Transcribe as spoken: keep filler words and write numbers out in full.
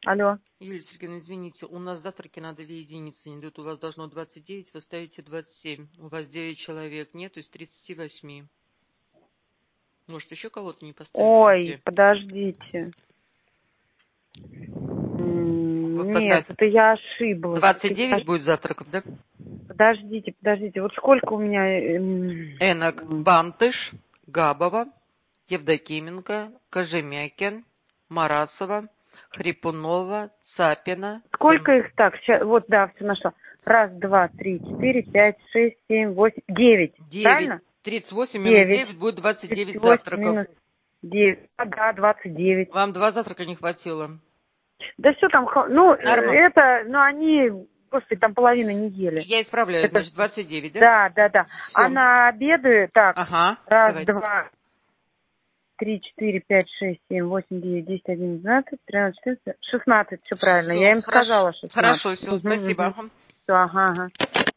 Алло. Юлия Сергеевна, извините, у нас завтраки на две единицы не идут. У вас должно двадцать девять, вы ставите двадцать семь. У вас девять человек нет, то есть тридцать восемь. Может, еще кого-то не поставить? Ой, подождите. Вы Нет, поставь- это я ошиблась. двадцать Это я девять ош- будет завтраков, да? Подождите, подождите. Вот сколько у меня... эм, Энок, Бантыш, Габова, Евдокименко, Кожемякин, Марасова, Хрипунова, Цапина. Сколько Цим- их так? Ща- вот, да, все нашла. Раз, два, три, четыре, пять, шесть, семь, восемь, девять. девять. Правильно? тридцать восемь минус Девять. девять будет двадцать девять тридцать восемь завтраков. минус девять. А, да, двадцать девять. Вам два завтрака не хватило. Да все там... ха- Ну, э, Нормально. это... Ну, они... Господи, там половины не ели. Я исправляю, Это... значит, двадцать девять, да? Да, да, да. А Все. на обеды... Так, Ага, раз, давайте. два... три, четыре, пять, шесть, семь, восемь, девять, десять, одиннадцать, двенадцать, тринадцать, четырнадцать, шестнадцать. Все правильно. Все, Я им хорошо. сказала шестнадцать. Хорошо, все, Угу, спасибо. угу. Ага. Все, ага, ага.